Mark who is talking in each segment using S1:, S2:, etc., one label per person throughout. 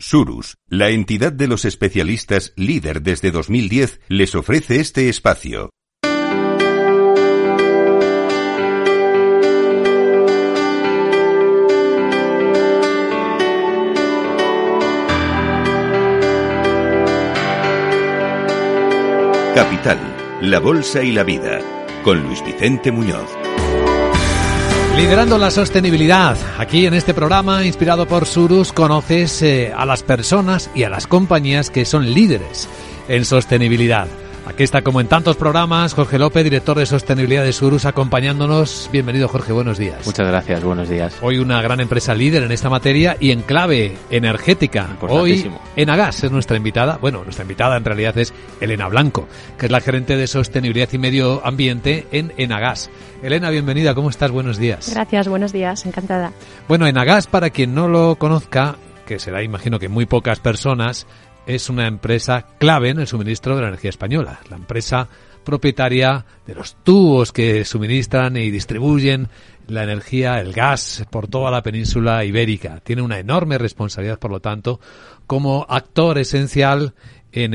S1: Surus, la entidad de los especialistas líder desde 2010, les ofrece este espacio. Capital, la bolsa y la vida, con Luis Vicente Muñoz.
S2: Liderando la sostenibilidad. Aquí en este programa, inspirado por Surus, conoces a las personas y a las compañías que son líderes en sostenibilidad. Aquí está, como en tantos programas, Jorge López, director de sostenibilidad de Surus, acompañándonos. Bienvenido, Jorge, buenos días.
S3: Muchas gracias, buenos días.
S2: Hoy una gran empresa líder en esta materia y en clave energética. Hoy Enagas es nuestra invitada. Bueno, nuestra invitada en realidad es Elena Blanco, que es la gerente de sostenibilidad y medio ambiente en Enagas. Elena, bienvenida, ¿cómo estás? Buenos días.
S4: Gracias, buenos días, encantada.
S2: Bueno, Enagas, para quien no lo conozca, que será, imagino que muy pocas personas, es una empresa clave en el suministro de la energía española. La empresa propietaria de los tubos que suministran y distribuyen la energía, el gas, por toda la península ibérica. Tiene una enorme responsabilidad, por lo tanto, como actor esencial en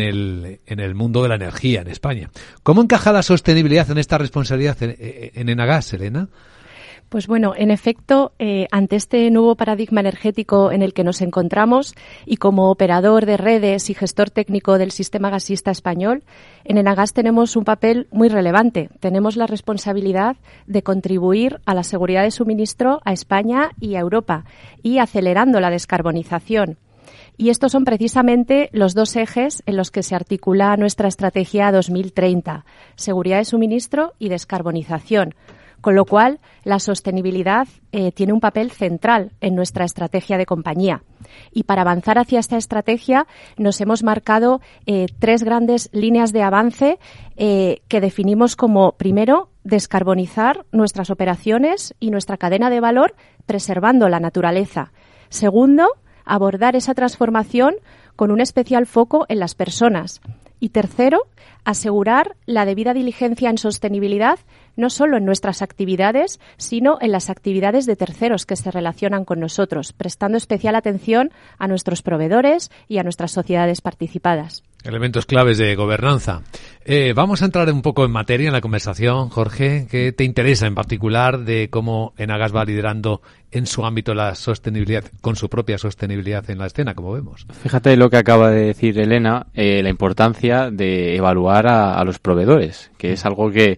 S2: el mundo de la energía en España. ¿Cómo encaja la sostenibilidad en esta responsabilidad en Enagas, Elena?
S4: Pues bueno, en efecto, ante este nuevo paradigma energético en el que nos encontramos y como operador de redes y gestor técnico del sistema gasista español, en Enagas tenemos un papel muy relevante. Tenemos la responsabilidad de contribuir a la seguridad de suministro a España y a Europa y acelerando la descarbonización. Y estos son precisamente los dos ejes en los que se articula nuestra estrategia 2030, seguridad de suministro y descarbonización. Con lo cual, la sostenibilidad tiene un papel central en nuestra estrategia de compañía. Y para avanzar hacia esta estrategia nos hemos marcado tres grandes líneas de avance que definimos como, primero, descarbonizar nuestras operaciones y nuestra cadena de valor preservando la naturaleza. Segundo, abordar esa transformación con un especial foco en las personas. Y tercero, asegurar la debida diligencia en sostenibilidad no solo en nuestras actividades, sino en las actividades de terceros que se relacionan con nosotros, prestando especial atención a nuestros proveedores y a nuestras sociedades participadas.
S2: Elementos claves de gobernanza. Vamos a entrar un poco en materia en la conversación, Jorge. ¿Qué te interesa en particular de cómo Enagas va liderando en su ámbito la sostenibilidad, con su propia sostenibilidad en la escena, como vemos?
S3: Fíjate lo que acaba de decir Elena, la importancia de evaluar a los proveedores, que es algo que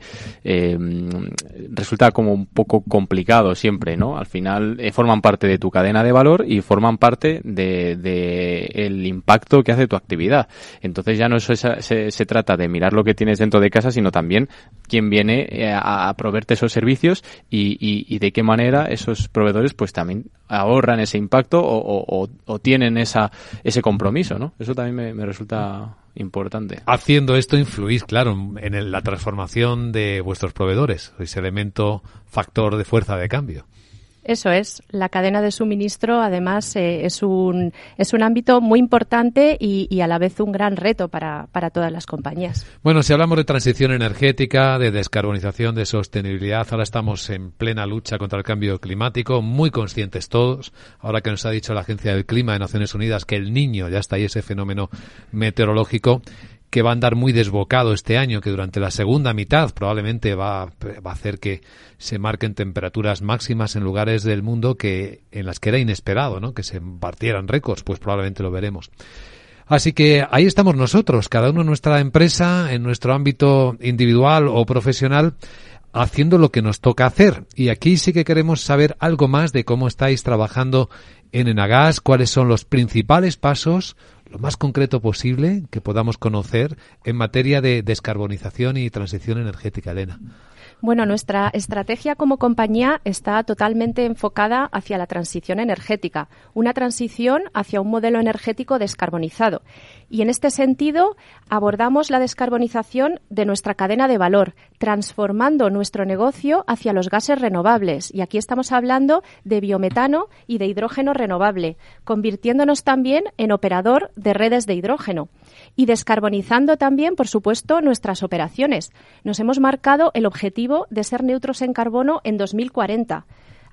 S3: resulta como un poco complicado siempre, ¿no? Al final forman parte de tu cadena de valor y forman parte de el impacto que hace tu actividad. Entonces ya no se trata de mirar lo que tienes dentro de casa, sino también quién viene a proveerte esos servicios y de qué manera esos proveedores pues también ahorran ese impacto o tienen ese compromiso, ¿no? Eso también me resulta importante.
S2: Haciendo esto influís, claro, en la transformación de vuestros proveedores, ese elemento factor de fuerza de cambio.
S4: Eso es. La cadena de suministro, además, es un ámbito muy importante y a la vez un gran reto para todas las compañías.
S2: Bueno, si hablamos de transición energética, de descarbonización, de sostenibilidad, ahora estamos en plena lucha contra el cambio climático, muy conscientes todos. Ahora que nos ha dicho la Agencia del Clima de Naciones Unidas que el Niño, ya está ahí ese fenómeno meteorológico, que va a andar muy desbocado este año, que durante la segunda mitad probablemente va a hacer que se marquen temperaturas máximas en lugares del mundo en las que era inesperado, ¿no? Que se partieran récords, pues probablemente lo veremos. Así que ahí estamos nosotros, cada uno en nuestra empresa, en nuestro ámbito individual o profesional, haciendo lo que nos toca hacer. Y aquí sí que queremos saber algo más de cómo estáis trabajando en Enagas, cuáles son los principales pasos, lo más concreto posible que podamos conocer en materia de descarbonización y transición energética, Elena.
S4: Bueno, nuestra estrategia como compañía está totalmente enfocada hacia la transición energética, una transición hacia un modelo energético descarbonizado. Y en este sentido abordamos la descarbonización de nuestra cadena de valor, transformando nuestro negocio hacia los gases renovables. Y aquí estamos hablando de biometano y de hidrógeno renovable, convirtiéndonos también en operador de redes de hidrógeno. Y descarbonizando también, por supuesto, nuestras operaciones. Nos hemos marcado el objetivo de ser neutros en carbono en 2040.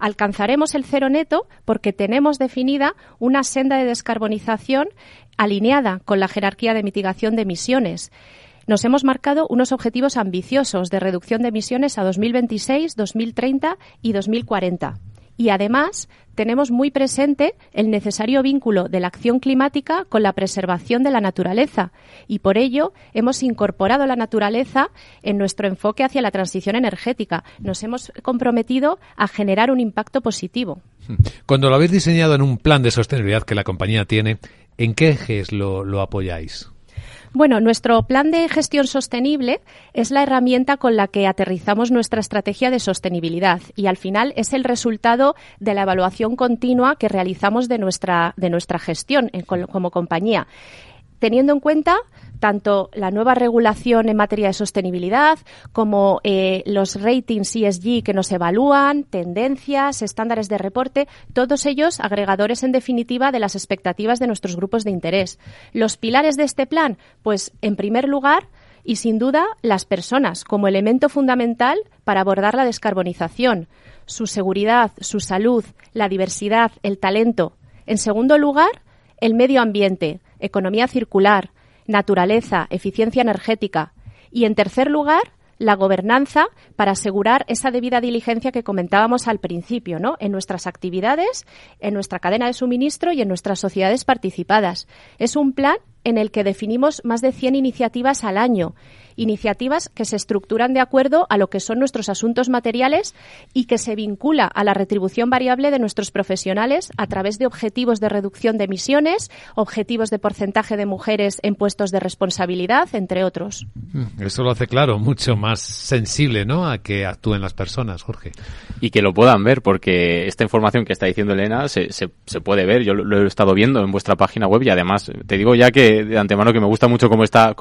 S4: Alcanzaremos el cero neto porque tenemos definida una senda de descarbonización alineada con la jerarquía de mitigación de emisiones. Nos hemos marcado unos objetivos ambiciosos de reducción de emisiones a 2026, 2030 y 2040. Y además tenemos muy presente el necesario vínculo de la acción climática con la preservación de la naturaleza y por ello hemos incorporado la naturaleza en nuestro enfoque hacia la transición energética. Nos hemos comprometido a generar un impacto positivo.
S2: Cuando lo habéis diseñado en un plan de sostenibilidad que la compañía tiene, ¿en qué ejes lo apoyáis?
S4: Bueno, nuestro plan de gestión sostenible es la herramienta con la que aterrizamos nuestra estrategia de sostenibilidad y al final es el resultado de la evaluación continua que realizamos de nuestra gestión como compañía, teniendo en cuenta tanto la nueva regulación en materia de sostenibilidad como los ratings ESG que nos evalúan, tendencias, estándares de reporte, todos ellos agregadores en definitiva de las expectativas de nuestros grupos de interés. Los pilares de este plan, pues en primer lugar y sin duda las personas como elemento fundamental para abordar la descarbonización, su seguridad, su salud, la diversidad, el talento. En segundo lugar, el medio ambiente, economía circular, naturaleza, eficiencia energética y, en tercer lugar, la gobernanza para asegurar esa debida diligencia que comentábamos al principio, ¿no? En nuestras actividades, en nuestra cadena de suministro y en nuestras sociedades participadas. Es un plan en el que definimos más de 100 iniciativas al año, iniciativas que se estructuran de acuerdo a lo que son nuestros asuntos materiales y que se vincula a la retribución variable de nuestros profesionales a través de objetivos de reducción de emisiones, objetivos de porcentaje de mujeres en puestos de responsabilidad, entre otros.
S2: Eso lo hace, claro, mucho más sensible, ¿no?, a que actúen las personas, Jorge.
S3: Y que lo puedan ver, porque esta información que está diciendo Elena se puede ver. Yo lo he estado viendo en vuestra página web y además te digo ya que de antemano que me gusta mucho cómo está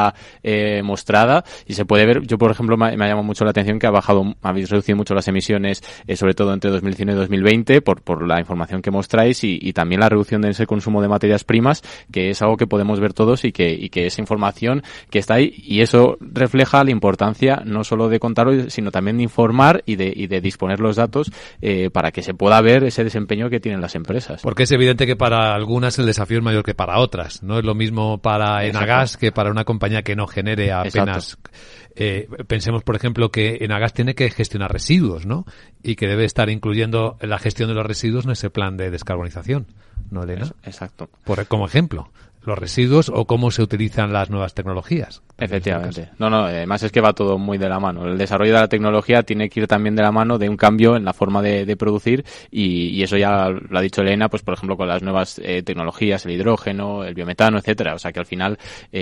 S3: mostrada y se puede ver. Yo, por ejemplo, me ha llamado mucho la atención que habéis reducido mucho las emisiones, sobre todo entre 2019 y 2020, por la información que mostráis y también la reducción de ese consumo de materias primas, que es algo que podemos ver todos y que esa información que está ahí, y eso refleja la importancia no solo de contarlo, sino también de informar y de disponer los datos para que se pueda ver ese desempeño que tienen las empresas.
S2: Porque es evidente que para algunas el desafío es mayor que para otras. No es lo mismo para Enagás que para una compañía que no genere apenas. Pensemos, por ejemplo, que Enagás tiene que gestionar residuos, ¿no? Y que debe estar incluyendo la gestión de los residuos en ese plan de descarbonización, ¿no, Elena?
S3: Exacto.
S2: Como ejemplo, los residuos o cómo se utilizan las nuevas tecnologías.
S3: Efectivamente. Además es que va todo muy de la mano. El desarrollo de la tecnología tiene que ir también de la mano de un cambio en la forma de producir y eso ya lo ha dicho Elena, pues por ejemplo con las nuevas tecnologías, el hidrógeno, el biometano, etcétera. O sea que al final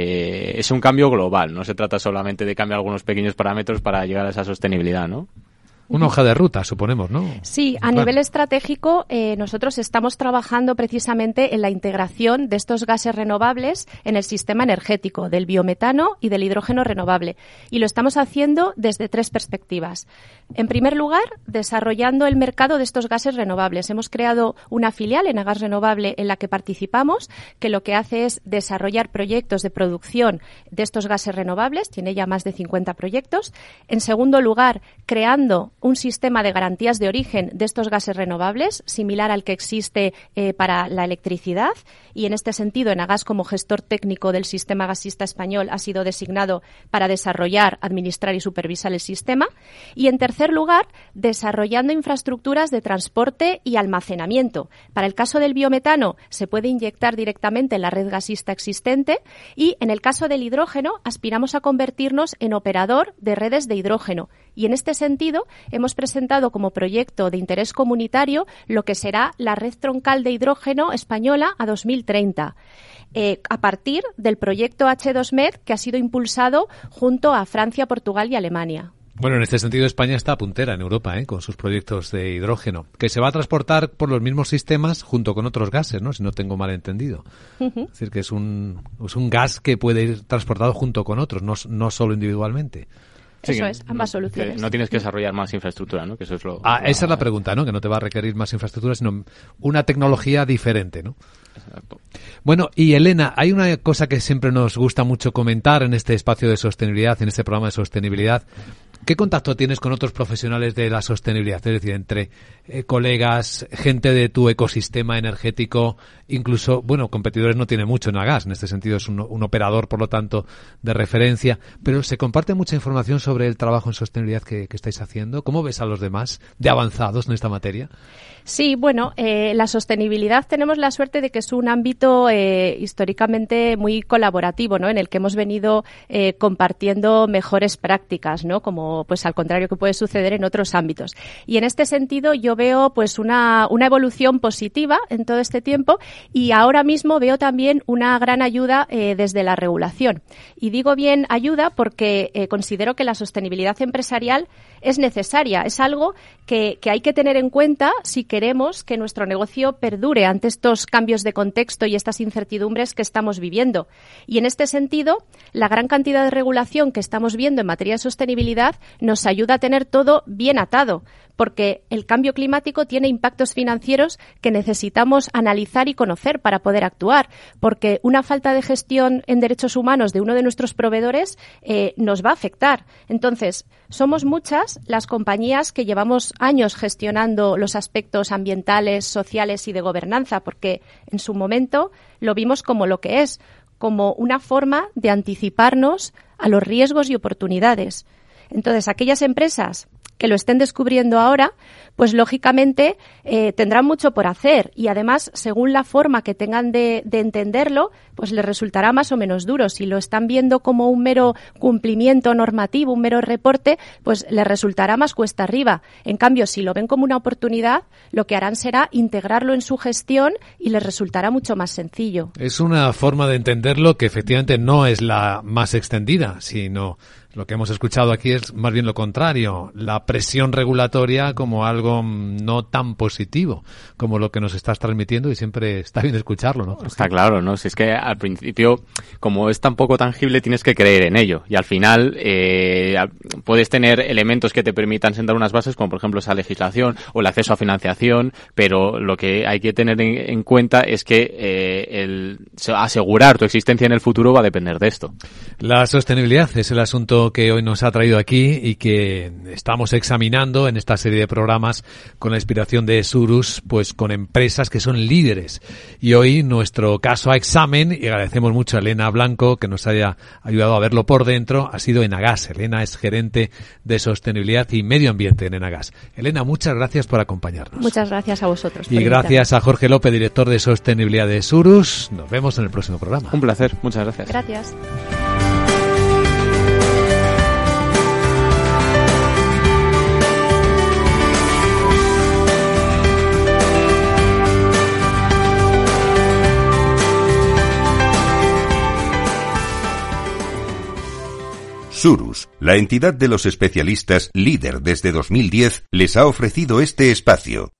S3: es un cambio global. No se trata solamente de cambiar algunos pequeños parámetros para llegar a esa sostenibilidad, ¿no?
S2: Una hoja de ruta, suponemos, ¿no?
S4: Sí, a nivel estratégico nosotros estamos trabajando precisamente en la integración de estos gases renovables en el sistema energético, del biometano y del hidrógeno renovable. Y lo estamos haciendo desde 3 perspectivas. En primer lugar, desarrollando el mercado de estos gases renovables. Hemos creado una filial, Enagás Renovable, en la que participamos, que lo que hace es desarrollar proyectos de producción de estos gases renovables. Tiene ya más de 50 proyectos. En segundo lugar, creando un sistema de garantías de origen de estos gases renovables, similar al que existe para la electricidad, y en este sentido Enagás, como gestor técnico del sistema gasista español, ha sido designado para desarrollar, administrar y supervisar el sistema. Y en tercer lugar, desarrollando infraestructuras de transporte y almacenamiento. Para el caso del biometano, se puede inyectar directamente en la red gasista existente y en el caso del hidrógeno, aspiramos a convertirnos en operador de redes de hidrógeno. Y en este sentido, hemos presentado como proyecto de interés comunitario lo que será la red troncal de hidrógeno española a 2030, a partir del proyecto H2Med que ha sido impulsado junto a Francia, Portugal y Alemania.
S2: Bueno, en este sentido España está puntera en Europa, con sus proyectos de hidrógeno, que se va a transportar por los mismos sistemas junto con otros gases, ¿no? Si no tengo mal entendido. Uh-huh. Es decir, que es un gas que puede ir transportado junto con otros, no solo individualmente.
S4: Sí, eso es, ambas soluciones.
S3: No tienes que desarrollar más infraestructura, ¿no? Que eso es esa
S2: es la pregunta, ¿no? Que no te va a requerir más infraestructura, sino una tecnología diferente, ¿no?
S3: Exacto.
S2: Bueno, y Elena, hay una cosa que siempre nos gusta mucho comentar en este espacio de sostenibilidad, en este programa de sostenibilidad. ¿Qué contacto tienes con otros profesionales de la sostenibilidad? Es decir, entre colegas, gente de tu ecosistema energético, incluso, bueno, competidores no tiene mucho en Agas, en este sentido es un operador, por lo tanto, de referencia, pero se comparte mucha información sobre el trabajo en sostenibilidad que estáis haciendo. ¿Cómo ves a los demás de avanzados en esta materia?
S4: Sí, bueno, la sostenibilidad tenemos la suerte de que es un ámbito históricamente muy colaborativo, ¿no? En el que hemos venido compartiendo mejores prácticas, ¿no? Como, pues, al contrario que puede suceder en otros ámbitos. Y en este sentido yo veo, pues, una evolución positiva en todo este tiempo y ahora mismo veo también una gran ayuda desde la regulación. Y digo bien ayuda porque considero que la sostenibilidad empresarial es necesaria, es algo que hay que tener en cuenta si queremos que nuestro negocio perdure ante estos cambios de contexto y estas incertidumbres que estamos viviendo. Y en este sentido, la gran cantidad de regulación que estamos viendo en materia de sostenibilidad nos ayuda a tener todo bien atado, porque el cambio climático tiene impactos financieros que necesitamos analizar y conocer para poder actuar, porque una falta de gestión en derechos humanos de uno de nuestros proveedores nos va a afectar. Entonces, somos muchas las compañías que llevamos años gestionando los aspectos ambientales, sociales y de gobernanza, porque en su momento lo vimos como lo que es, como una forma de anticiparnos a los riesgos y oportunidades. Entonces, aquellas empresas que lo estén descubriendo ahora, pues lógicamente tendrán mucho por hacer y además, según la forma que tengan de entenderlo, pues les resultará más o menos duro. Si lo están viendo como un mero cumplimiento normativo, un mero reporte, pues les resultará más cuesta arriba. En cambio, si lo ven como una oportunidad, lo que harán será integrarlo en su gestión y les resultará mucho más sencillo.
S2: Es una forma de entenderlo que efectivamente no es la más extendida, sino lo que hemos escuchado aquí es más bien lo contrario, la presión regulatoria como algo no tan positivo como lo que nos estás transmitiendo y siempre está bien escucharlo, ¿no?
S3: Está claro, ¿no? Si es que al principio, como es tan poco tangible, tienes que creer en ello y al final puedes tener elementos que te permitan sentar unas bases como por ejemplo esa legislación o el acceso a financiación, pero lo que hay que tener en cuenta es que asegurar tu existencia en el futuro va a depender de esto.
S2: La sostenibilidad es el asunto que hoy nos ha traído aquí y que estamos examinando en esta serie de programas con la inspiración de Surus, pues con empresas que son líderes. Y hoy nuestro caso a examen, y agradecemos mucho a Elena Blanco que nos haya ayudado a verlo por dentro, ha sido Enagas. Elena es gerente de sostenibilidad y medio ambiente en Enagas. Elena, muchas gracias por acompañarnos.
S4: Muchas gracias a vosotros.
S2: Y gracias a Jorge López, director de sostenibilidad de Surus. Nos vemos en el próximo programa.
S3: Un placer, muchas gracias.
S4: Gracias.
S1: Surus, la entidad de los especialistas líder desde 2010, les ha ofrecido este espacio.